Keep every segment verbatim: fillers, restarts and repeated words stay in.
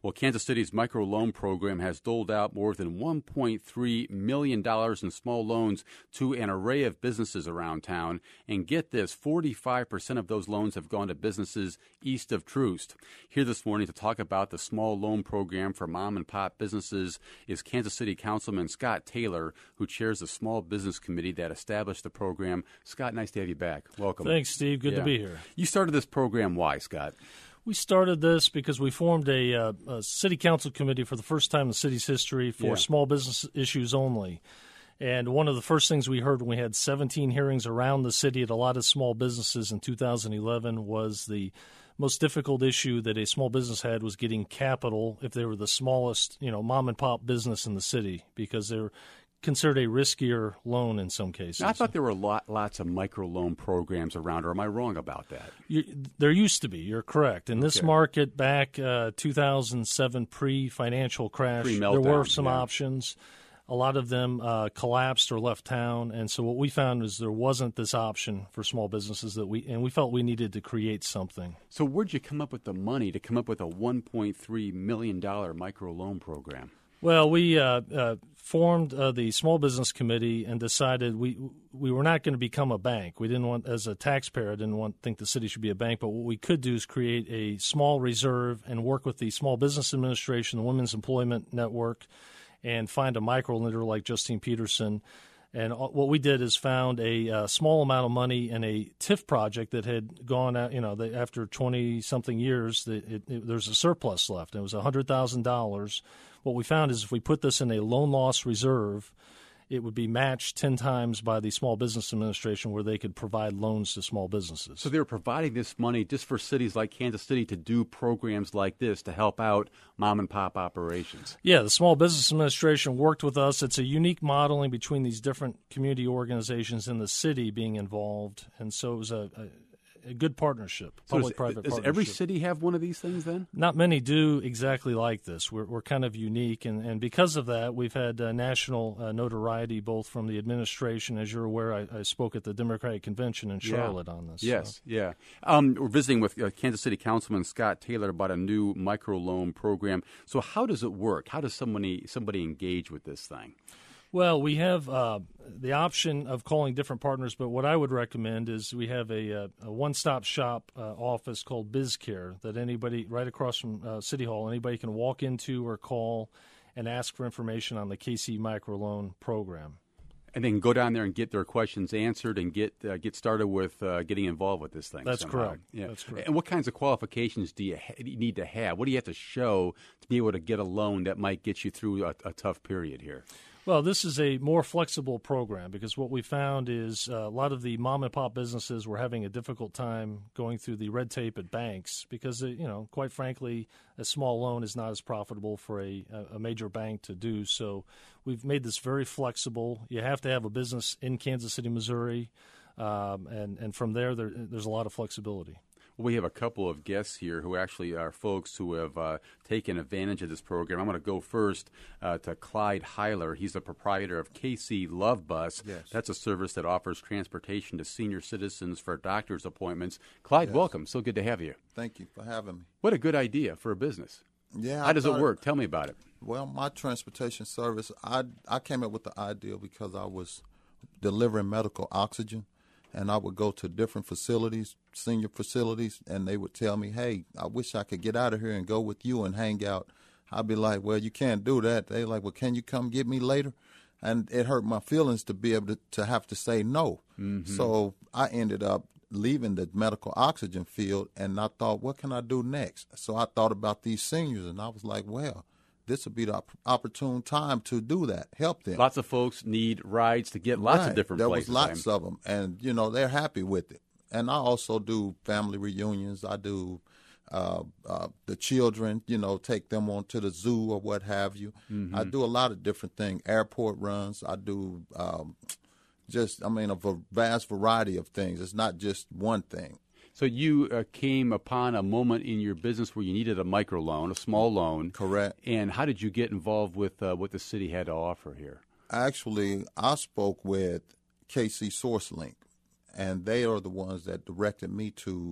Well, Kansas City's microloan program has doled out more than one point three million dollars in small loans to an array of businesses around town. And get this, forty-five percent of those loans have gone to businesses east of Troost. Here this morning to talk about the small loan program for mom and pop businesses is Kansas City Councilman Scott Taylor, who chairs the Small Business Committee that established the program. Scott, nice to have you back. Welcome. Thanks, Steve. Good yeah. to be here. You started this program. Why, Scott? We started this because we formed a, uh, a city council committee for the first time in the city's history for yeah. small business issues only. And one of the first things we heard when we had seventeen hearings around the city at a lot of small businesses in two thousand eleven was the most difficult issue that a small business had was getting capital if they were the smallest, you know, mom and pop business in the city, because they're considered a riskier loan in some cases. Now, I thought there were lot, lots of microloan programs around, or am I wrong about that? You, there used to be. You're correct. In this okay. market back uh, two thousand seven, pre-financial crash, there were some yeah. options. A lot of them uh, collapsed or left town, and so what we found is there wasn't this option for small businesses that we, and we felt we needed to create something. So where'd you come up with the money to come up with a one point three million dollars microloan program? Well, we uh, uh, formed uh, the Small Business Committee and decided we we were not going to become a bank. We didn't want, as a taxpayer, I didn't want think the city should be a bank. But what we could do is create a small reserve and work with the Small Business Administration, the Women's Employment Network, and find a micro-lender like Justine Peterson. And what we did is found a uh, small amount of money in a T I F project that had gone out, you know, the, after twenty-something years, the, it, it, there's a surplus left. It was one hundred thousand dollars. What we found is if we put this in a loan loss reserve, it would be matched ten times by the Small Business Administration, where they could provide loans to small businesses. So they're providing this money just for cities like Kansas City to do programs like this to help out mom and pop operations. Yeah, the Small Business Administration worked with us. It's a unique modeling between these different community organizations in the city being involved, and so it was a, a A good partnership, public-private partnership. Does every city have one of these things then? Not many do exactly like this. We're, we're kind of unique, and, and because of that, we've had uh, national uh, notoriety both from the administration. As you're aware, I, I spoke at the Democratic Convention in Charlotte yeah. on this. Yes, so. yeah. Um, we're visiting with uh, Kansas City Councilman Scott Taylor about a new microloan program. So how does it work? How does somebody somebody engage with this thing? Well, we have uh, the option of calling different partners, but what I would recommend is we have a, a one-stop shop uh, office called BizCare that anybody right across from uh, City Hall, anybody can walk into or call and ask for information on the K C Microloan program. And they can go down there and get their questions answered and get uh, get started with uh, getting involved with this thing. That's somehow. correct. Yeah. That's correct. And what kinds of qualifications do you, ha- do you need to have? What do you have to show to be able to get a loan that might get you through a, a tough period here? Well, this is a more flexible program because what we found is uh, a lot of the mom and pop businesses were having a difficult time going through the red tape at banks because, uh, you know, quite frankly, a small loan is not as profitable for a, a major bank to do. So we've made this very flexible. You have to have a business in Kansas City, Missouri, um, and, and from there, there, there's a lot of flexibility. We have a couple of guests here who actually are folks who have uh, taken advantage of this program. I'm going to go first uh, to Clyde Heiler. He's the proprietor of K C Love Bus. Yes. That's a service that offers transportation to senior citizens for doctor's appointments. Clyde, Yes. welcome. So good to have you. Thank you for having me. What a good idea for a business. Yeah. How I does it thought work? Tell me about it. Well, my transportation service, I, I came up with the idea because I was delivering medical oxygen, and I would go to different facilities, senior facilities, and they would tell me, hey, I wish I could get out of here and go with you and hang out. I'd be like, well, you can't do that. They're like, well, can you come get me later? And it hurt my feelings to be able to, to have to say no. Mm-hmm. So I ended up leaving the medical oxygen field, and I thought, what can I do next? So I thought about these seniors, and I was like, well, this would be the op- opportune time to do that, help them. Lots of folks need rides to get lots right. of different there places. There was lots I'm... of them, and, you know, they're happy with it. And I also do family reunions. I do uh, uh, the children, you know, take them on to the zoo or what have you. Mm-hmm. I do a lot of different things, airport runs. I do um, just, I mean, a vast variety of things. It's not just one thing. So you uh, came upon a moment in your business where you needed a microloan, a small loan. Correct. And how did you get involved with uh, what the city had to offer here? Actually, I spoke with K C SourceLink, and they are the ones that directed me to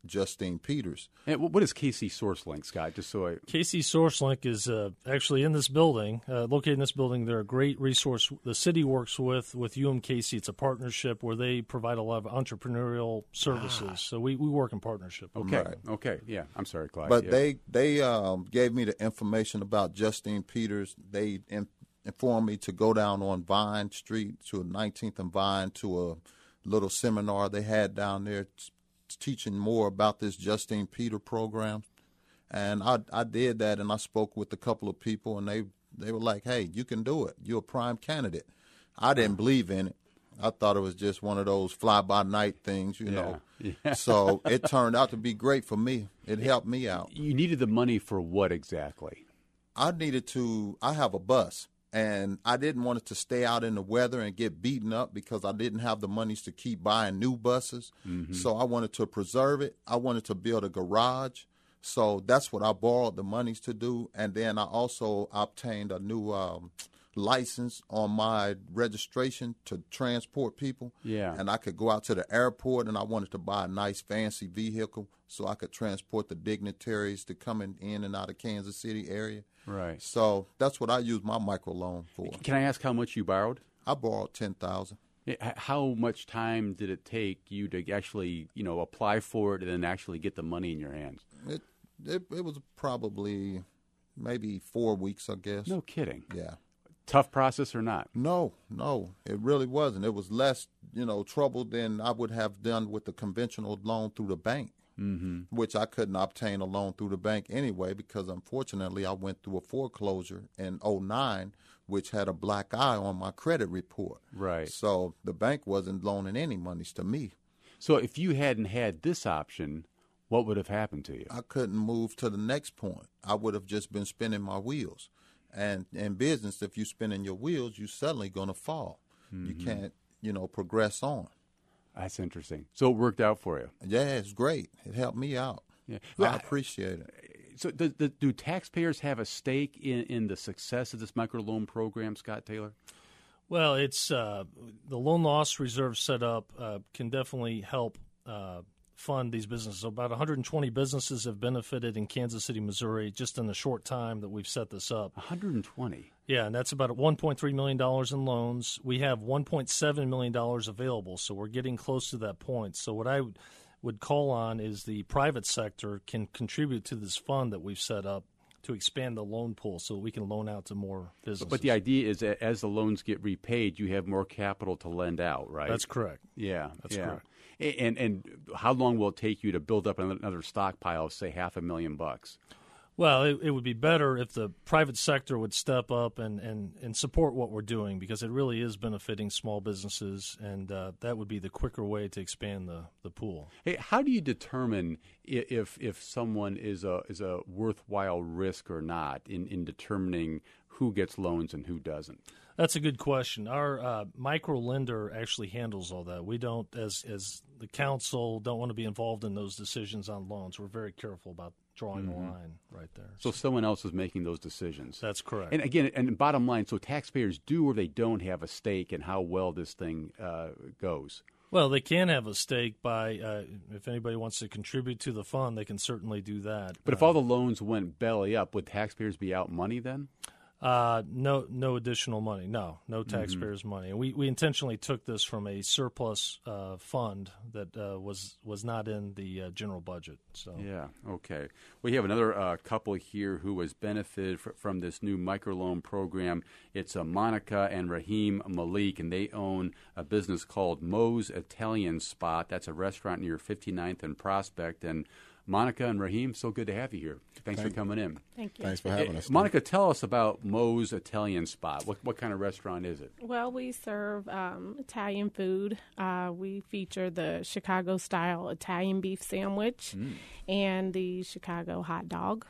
Justine Peters. And what is K C SourceLink, Scott? Just so I... K C SourceLink is uh, actually in this building, uh, located in this building. They're a great resource the city works with, with U M K C. It's a partnership where they provide a lot of entrepreneurial services. Ah. So we, we work in partnership. Okay, right. okay, yeah. I'm sorry, Clyde. But yeah. they, they um, gave me the information about Justine Peters. They in, informed me to go down on Vine Street to nineteenth and Vine to a little seminar they had down there teaching more about this Justine Peter program. And I I did that, and I spoke with a couple of people, and they, they were like, hey, you can do it. You're a prime candidate. I didn't believe in it. I thought it was just one of those fly-by-night things, you yeah. know. Yeah. So it turned out to be great for me. It helped me out. You needed the money for what exactly? I needed to – I have a bus. And I didn't want it to stay out in the weather and get beaten up because I didn't have the monies to keep buying new buses. Mm-hmm. So I wanted to preserve it. I wanted to build a garage. So that's what I borrowed the monies to do. And then I also obtained a new um, license on my registration to transport people. Yeah. And I could go out to the airport, and I wanted to buy a nice fancy vehicle so I could transport the dignitaries to come in, in and out of Kansas City area. Right. So that's what I use my microloan for. Can I ask how much you borrowed? I borrowed ten thousand dollars. How much time did it take you to actually, you know, apply for it and then actually get the money in your hands? It it, it was probably maybe four weeks, I guess. No kidding. Yeah. Tough process or not? No, no, it really wasn't. It was less, you know, trouble than I would have done with the conventional loan through the bank. Mm-hmm. Which I couldn't obtain a loan through the bank anyway because, unfortunately, I went through a foreclosure in oh nine, which had a black eye on my credit report. Right. So the bank wasn't loaning any monies to me. So if you hadn't had this option, what would have happened to you? I couldn't move to the next point. I would have just been spinning my wheels. And in business, if you're spinning your wheels, you're suddenly going to fall. Mm-hmm. You can't, you know, progress on. That's interesting. So it worked out for you. Yeah, it's great. It helped me out. Yeah, well, I appreciate it. So do, do, do taxpayers have a stake in, in the success of this microloan program, Scott Taylor? Well, it's uh, the loan loss reserve set up uh, can definitely help uh, fund these businesses. So about one hundred twenty businesses have benefited in Kansas City, Missouri, just in the short time that we've set this up. one hundred twenty? Yeah, and that's about one point three million dollars in loans. We have one point seven million dollars available, so we're getting close to that point. So what I would, would call on is the private sector can contribute to this fund that we've set up to expand the loan pool so we can loan out to more businesses. But the idea is that as the loans get repaid, you have more capital to lend out, right? That's correct. Yeah, that's yeah. correct. And and how long will it take you to build up another stockpile of, say, half a million bucks? Well, it, it would be better if the private sector would step up and, and, and support what we're doing because it really is benefiting small businesses, and uh, that would be the quicker way to expand the, the pool. Hey, how do you determine if if someone is a is a worthwhile risk or not in, in determining who gets loans and who doesn't? That's a good question. Our uh, micro lender actually handles all that. We don't, as as the council, don't want to be involved in those decisions on loans. We're very careful about drawing mm-hmm. the line right there. So someone else is making those decisions. That's correct. And again, and bottom line, so taxpayers do or they don't have a stake in how well this thing uh, goes. Well, they can have a stake by, uh, if anybody wants to contribute to the fund, they can certainly do that. But uh, if all the loans went belly up, would taxpayers be out money then? Uh, no, no additional money. No, no taxpayers' mm-hmm. money. And we, we intentionally took this from a surplus uh, fund that uh, was was not in the uh, general budget. So yeah, okay. We have another uh, couple here who has benefited fr- from this new microloan program. It's uh, Monica and Raheem Malik, and they own a business called Moe's Italian Spot. That's a restaurant near fifty-ninth and Prospect. And Monica and Raheem, so good to have you here. Thanks Thank for coming in. Thank you. Thanks for having us. Monica, tell us about Moe's Italian Spot. What what kind of restaurant is it? Well, we serve um, Italian food. Uh, we feature the Chicago-style Italian beef sandwich mm. and the Chicago hot dog.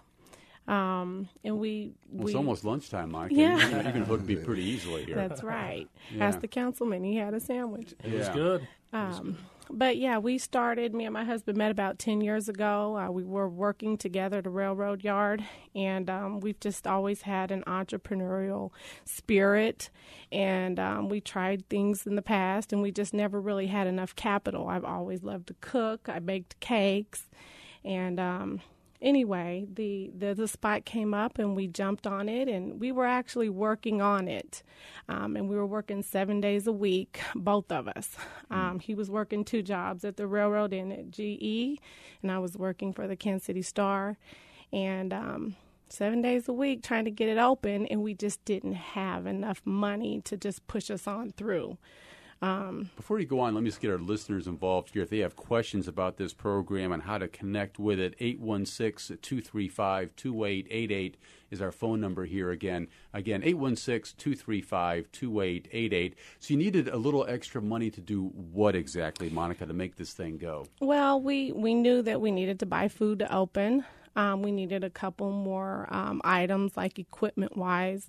Um, and we, well, we it's almost lunchtime, Monica. Yeah. You, you can hook me pretty easily here. That's right. Yeah. Ask the councilman. He had a sandwich. It yeah. was good. Um, but yeah, we started, me and my husband met about ten years ago. Uh, we were working together at a railroad yard, and um, we've just always had an entrepreneurial spirit, and um, we tried things in the past, and we just never really had enough capital. I've always loved to cook. I baked cakes, and um, anyway, the, the, the spot came up, and we jumped on it, and we were actually working on it. Um, and we were working seven days a week, both of us. Um, he was working two jobs at the railroad and at G E, and I was working for the Kansas City Star. And um, seven days a week trying to get it open, and we just didn't have enough money to just push us on through. Um, Before you go on, let me just get our listeners involved here. If they have questions about this program and how to connect with it, eight one six, two three five, two eight eight eight is our phone number here again. Again, eight one six, two three five, two eight eight eight. So you needed a little extra money to do what exactly, Monica, to make this thing go? Well, we, we knew that we needed to buy food to open. Um, we needed a couple more um, items, like equipment-wise.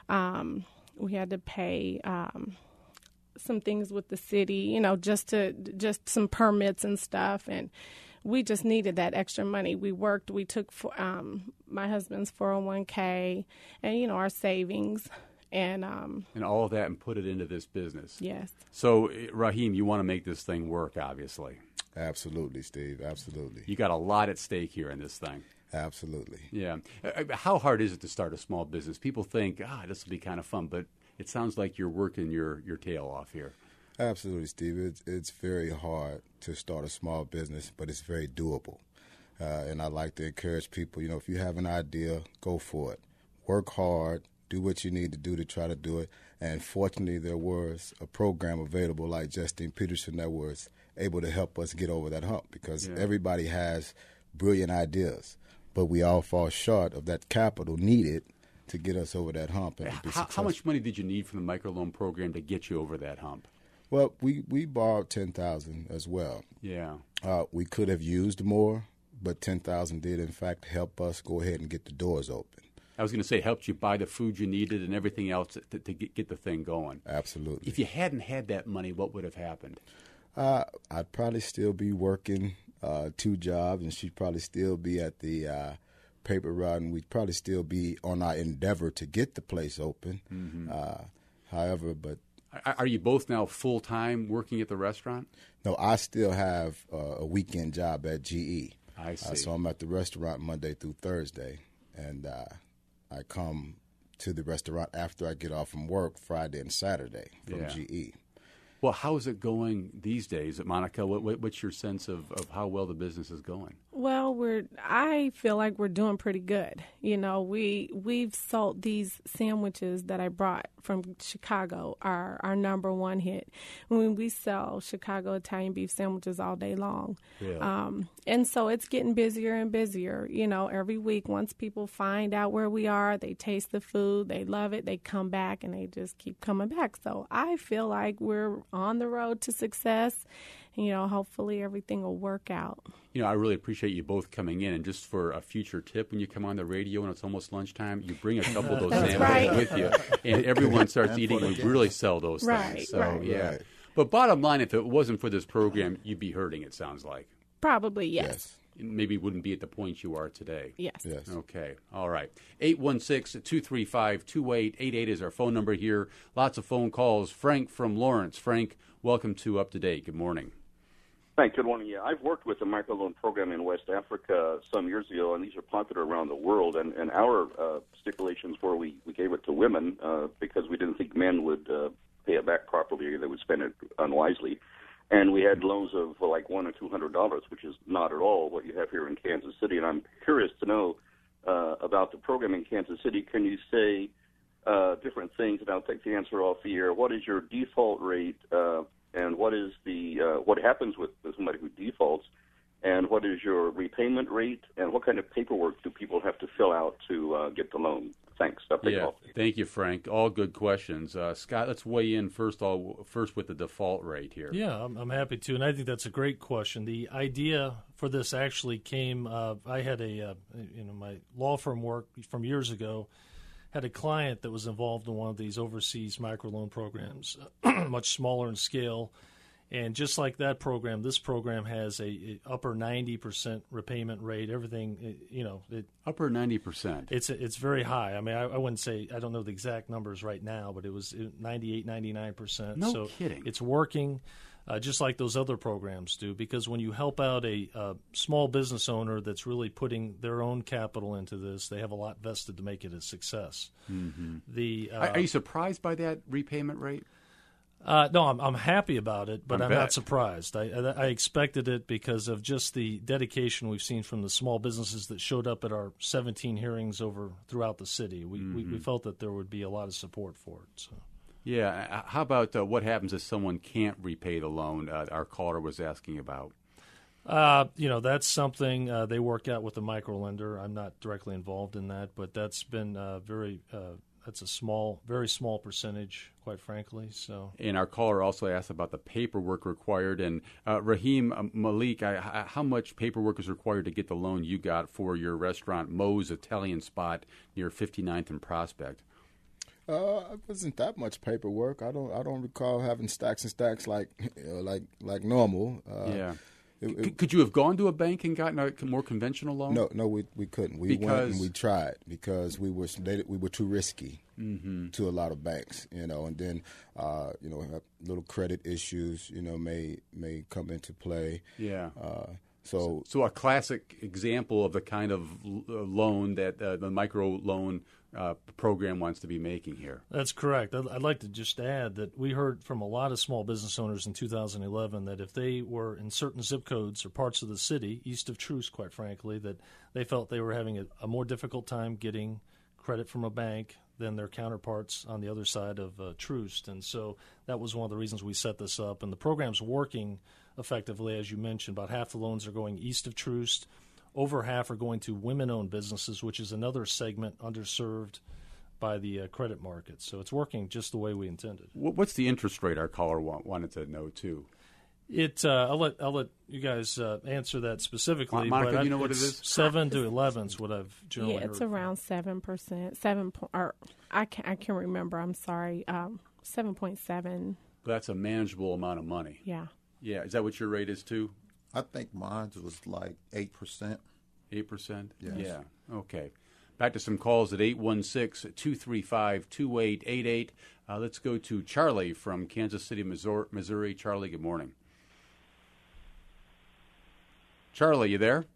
Um, we had to pay... Um, some things with the city, you know, just to just some permits and stuff, and we just needed that extra money. We worked, we took for, um, my husband's four oh one k and, you know, our savings, and um, and all of that, and put it into this business. Yes. So, Raheem, you want to make this thing work, obviously. Absolutely, Steve. Absolutely. You got a lot at stake here in this thing. Absolutely. Yeah. How hard is it to start a small business? People think, ah, this will be kind of fun, but it sounds like you're working your, your tail off here. Absolutely, Steve. It's, it's very hard to start a small business, but it's very doable. Uh, and I like to encourage people, you know, if you have an idea, go for it. Work hard, do what you need to do to try to do it. And fortunately, there was a program available like Justine Peterson that was able to help us get over that hump, because yeah. everybody has brilliant ideas, but we all fall short of that capital needed to get us over that hump. And be how, how much money did you need from the microloan program to get you over that hump? Well, we, we borrowed ten thousand dollars as well. Yeah. Uh, we could have used more, but ten thousand dollars did, in fact, help us go ahead and get the doors open. I was going to say, helped you buy the food you needed and everything else to, to get, get the thing going. Absolutely. If you hadn't had that money, what would have happened? Uh, I'd probably still be working uh, two jobs, and she'd probably still be at the uh, paper route, and we'd probably still be on our endeavor to get the place open. Mm-hmm. Uh, however, but... Are you both now full-time working at the restaurant? No, I still have uh, a weekend job at G E. I see. Uh, so I'm at the restaurant Monday through Thursday, and uh, I come to the restaurant after I get off from work Friday and Saturday from yeah. G E. Well, how is it going these days, Monica? What, what, what's your sense of, of how well the business is going? Well, we're. I feel like we're doing pretty good. You know, we we've sold these sandwiches that I brought from Chicago. Our our number one hit. When we sell Chicago Italian beef sandwiches all day long, yeah. um, and so it's getting busier and busier. You know, every week once people find out where we are, they taste the food, they love it, they come back, and they just keep coming back. So I feel like we're on the road to success. You know, hopefully everything will work out. You know, I really appreciate you both coming in. And just for a future tip, when you come on the radio and it's almost lunchtime, you bring a couple of those sandwiches right. with you, and everyone starts eating. We really sell those right, things. So, right. yeah. Right. But bottom line, if it wasn't for this program, you'd be hurting, it sounds like. Probably, yes. Yes. Maybe wouldn't be at the point you are today. Yes. Yes. Okay. All right. eight one six, two three five, two eight eight eight is our phone number here. Lots of phone calls. Frank from Lawrence. Frank, welcome to Up to Date. Good morning. Thanks. Good morning. Yeah, I've worked with the microloan program in West Africa some years ago, and these are popular around the world. And, and our uh, stipulations were we, we gave it to women uh, because we didn't think men would uh, pay it back properly, or they would spend it unwisely. And we had loans of uh, like one or two hundred dollars, which is not at all what you have here in Kansas City. And I'm curious to know uh, about the program in Kansas City. Can you say uh, different things? And I'll take the answer off the air. What is your default rate? Uh, And what is the uh, what happens with somebody who defaults, and what is your repayment rate, and what kind of paperwork do people have to fill out to uh, get the loan? Thanks. I'll take yeah, off. Thank you, Frank. All good questions. Uh, Scott, let's weigh in first. All first with the default rate here. Yeah, I'm, I'm happy to, and I think that's a great question. The idea for this actually came. Uh, I had a uh, you know my law firm work from years ago. Had a client that was involved in one of these overseas microloan programs, much smaller in scale, And just like that program, this program has a, a upper ninety percent repayment rate. Everything, you know, it, upper ninety percent. It's it's very high. I mean, I, I wouldn't say, I don't know the exact numbers right now, but it was ninety-eight, ninety-nine percent. No so kidding. It's working uh, just like those other programs do, because when you help out a uh, small business owner that's really putting their own capital into this, they have a lot vested to make it a success. Mm-hmm. The uh, are, are you surprised by that repayment rate? Uh, no, I'm I'm happy about it, but I I'm bet. not surprised. I, I I expected it because of just the dedication we've seen from the small businesses that showed up at our seventeen hearings over throughout the city. We Mm-hmm. we, we felt that there would be a lot of support for it. So. Yeah. uh, How about uh, what happens if someone can't repay the loan? Uh, our caller was asking about. Uh, you know, that's something uh, they work out with the microlender. I'm not directly involved in that, but that's been uh, very. Uh, That's a small, very small percentage, quite frankly. So, And our caller also asked about the paperwork required. And uh, Raheem uh, Malik, I, I, how much paperwork is required to get the loan you got for your restaurant, Moe's Italian Spot, near fifty-ninth and Prospect? Uh, it wasn't that much paperwork. I don't. I don't recall having stacks and stacks like, you know, like like normal. Uh, yeah. It, C- it, could you have gone to a bank and gotten a more conventional loan? no, no, we we couldn't. We Because- went and we tried because we were they, we were too risky Mm-hmm. to a lot of banks, you know. And then, uh, you know, little credit issues, you know, may may come into play. Yeah. Uh, so So a classic example of the kind of l- uh, loan that uh, the micro loan uh, program wants to be making here. that's correct. I'd, I'd like to just add that we heard from a lot of small business owners in two thousand eleven that if they were in certain zip codes or parts of the city, east of Troost, quite frankly, that they felt they were having a, a more difficult time getting credit from a bank than their counterparts on the other side of uh, Troost. And so that was one of the reasons we set this up. And the program's working effectively, as you mentioned. About half the loans are going east of Troost. Over half are going to women-owned businesses, which is another segment underserved by the uh, credit market. So it's working just the way we intended. Wh- What's the interest rate our caller wa- wanted to know, too? It. Uh, I'll let I'll let you guys uh, answer that specifically. Monica, but do you I- know what it it's is? Seven to eleven is what I've generally Yeah, it's heard. around seven percent. Seven point. Or I can I can remember. I'm sorry. Um, seven point seven. That's a manageable amount of money. Yeah. Yeah. Is that what your rate is, too? I think mine was like eight percent. eight percent? Yes. Yeah. Okay. Back to some calls at eight one six, two three five, two eight eight eight. Uh, let's go to Charlie from Kansas City, Missouri. Missouri. Charlie, good morning. Charlie, you there?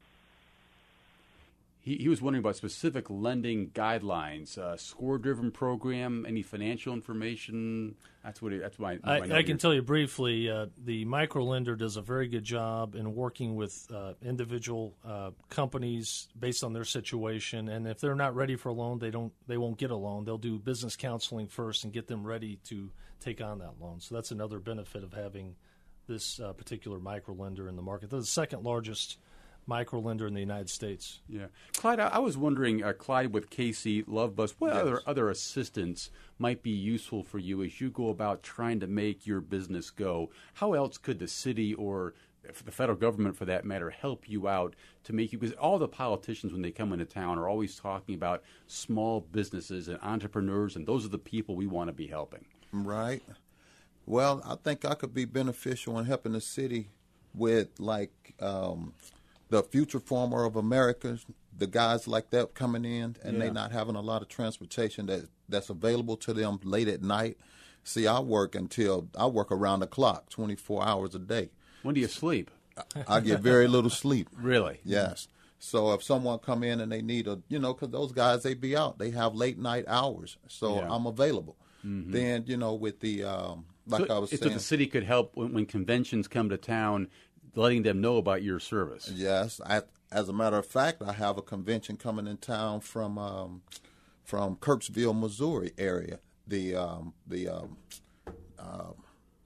He, he was wondering about specific lending guidelines, uh, score-driven program, any financial information. That's what. He, that's my. I, my note I can here. tell you briefly, uh, the microlender does a very good job in working with uh, individual uh, companies based on their situation, and if they're not ready for a loan, they don't they won't get a loan. They'll do business counseling first and get them ready to take on that loan. So that's another benefit of having this uh, particular microlender in the market. They're the second largest microlender in the United States. Yeah, Clyde. I, I was wondering, uh, Clyde, with K C Lovebus, what Yes. other other assistance might be useful for you as you go about trying to make your business go? How else could the city or the federal government, for that matter, help you out to make you? Because all the politicians, when they come into town, are always talking about small businesses and entrepreneurs, and those are the people we want to be helping. Right. Well, I think I could be beneficial in helping the city with like um, the Future Farmer of America, the guys like that coming in and Yeah. they not having a lot of transportation that that's available to them late at night. See, I work until I work around the clock, twenty-four hours a day. When do you sleep? I get very little sleep. Really? Yes. So if someone come in and they need a, you know, because those guys, they be out. They have late night hours. So Yeah. I'm available. Then, you know, with the, um, like so, I was so saying. the city could help when, when conventions come to town, letting them know about your service. Yes. I, as a matter of fact, I have a convention coming in town from um, from Kirksville, Missouri area. The um, the um, uh,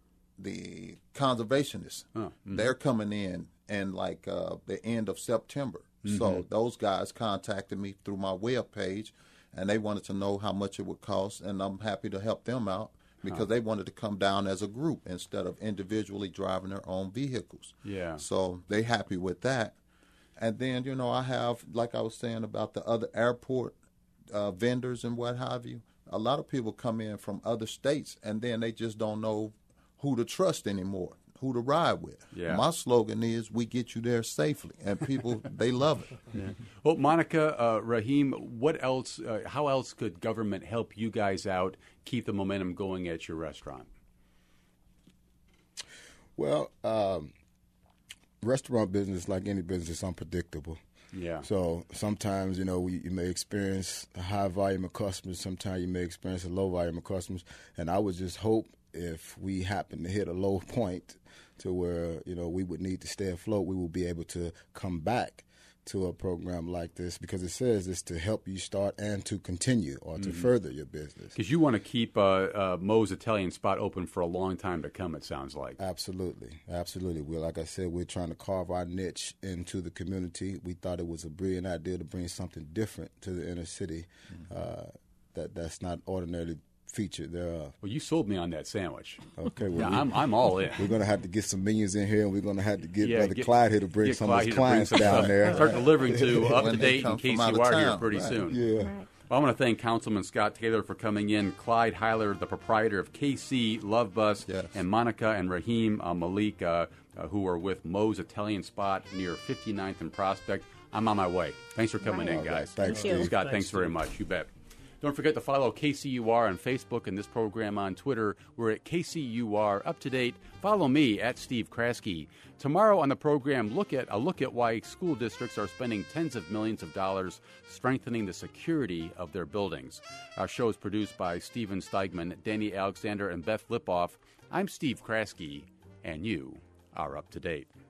the conservationists. Oh, mhm. They're coming in and like uh, the end of September. So those guys contacted me through my web page, and they wanted to know how much it would cost, and I'm happy to help them out because they wanted to come down as a group instead of individually driving their own vehicles. Yeah. So they happy with that. And then, you know, I have, like I was saying about the other airport uh, vendors and what have you, a lot of people come in from other states, and then they just don't know who to trust anymore, who to ride with. Yeah. My slogan is, we get you there safely, and people, they love it. Yeah. Well, Monica, uh, Raheem, what else, uh, how else could government help you guys out, keep the momentum going at your restaurant? Well, um, restaurant business, like any business, is unpredictable. Yeah. So sometimes, you know, we, you may experience a high volume of customers. Sometimes you may experience a low volume of customers. And I would just hope if we happen to hit a low point to where, you know, we would need to stay afloat, we will be able to come back to a program like this, because it says it's to help you start and to continue or to mm-hmm. further your business. Because you want to keep uh, uh, Moe's Italian Spot open for a long time to come, it sounds like. Absolutely. Absolutely. Well, like I said, we're trying to carve our niche into the community. We thought it was a brilliant idea to bring something different to the inner city mm-hmm. uh, that that's not ordinarily featured thereof. Well, you sold me on that sandwich. Okay, well, yeah, we, I'm, I'm all in. We're going to have to get some minions in here, and we're going to have to get yeah, Brother get, Clyde here to bring some Clyde of his clients down some, there. Start delivering to Up to Date and K C from Y out of here town. pretty Right. soon. Yeah. Right. Well, I want to thank Councilman Scott Taylor for coming in, Clyde Heiler, the proprietor of K C Love Bus, yes. and Monica and Raheem uh, Malik, uh, uh, who are with Moe's Italian Spot near fifty-ninth and Prospect. I'm on my way. Thanks for coming right. in, guys. Right. Thanks, Thank you. Steve. Scott, Thanks, thanks very Steve. much. You bet. Don't forget to follow K C U R on Facebook and this program on Twitter. We're at K C U R Up to Date. Follow me at Steve Kraske. Tomorrow on the program, look at a look at why school districts are spending tens of millions of dollars strengthening the security of their buildings. Our show is produced by Steven Steigman, Danny Alexander, and Beth Lipoff. I'm Steve Kraske, and you are up to date.